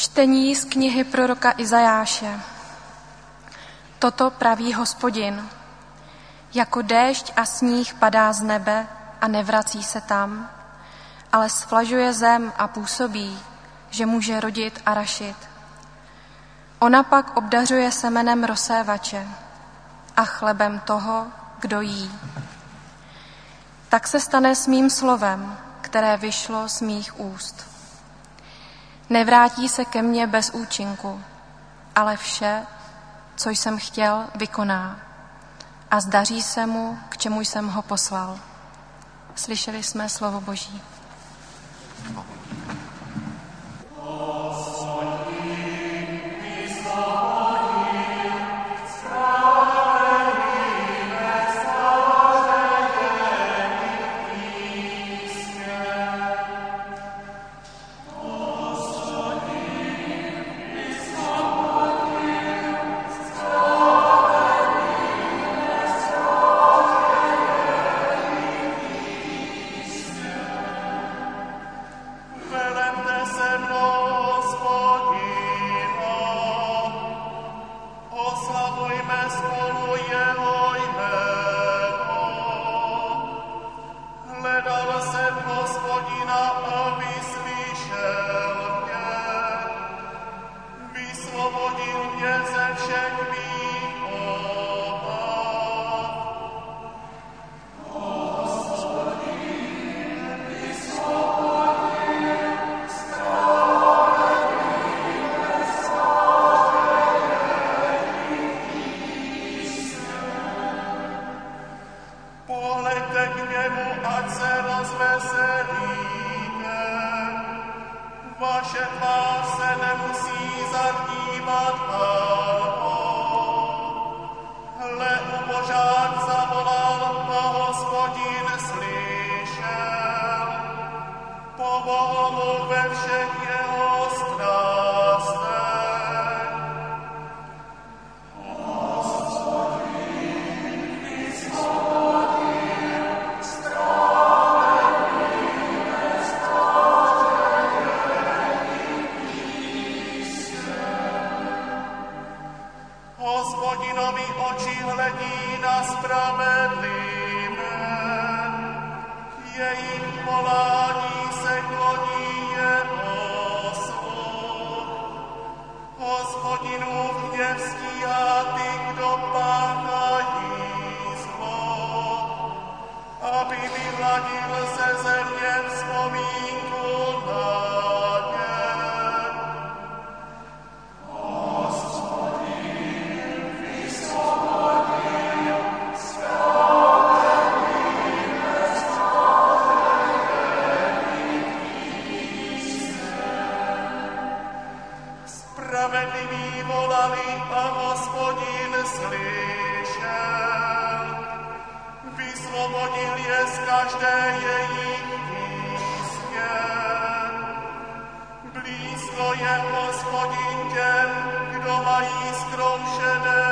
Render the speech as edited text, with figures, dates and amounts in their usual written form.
Čtení z knihy proroka Izajáše. Toto praví Hospodin. Jako déšť a sníh padá z nebe a nevrací se tam, ale svlažuje zem a působí, že může rodit a rašit. Ona pak obdařuje semenem rozsévače a chlebem toho, kdo jí. Tak se stane s mým slovem, které vyšlo z mých úst. Nevrátí se ke mně bez účinku, ale vše, co jsem chtěl, vykoná a zdaří se mu, k čemu jsem ho poslal. Slyšeli jsme slovo Boží. Vaše tvář se nemusí zadívat Hle, ubožák zavolal, a Hospodin slyšel. Pomohl mu ve všech jeho strastech. Hospodinovi oči hledí na spravedlivé, jejich volání se kloní jeho sluch. Hospodinův hněv stíhá ty, kdo páchají zlo, aby vyhladil ze země vzpomínku na ně. Spravedliví volali a Hospodin slyšel. Vysvobodil je z každé jejich tísně. Blízko je Hospodin těm, kdo mají zkroušené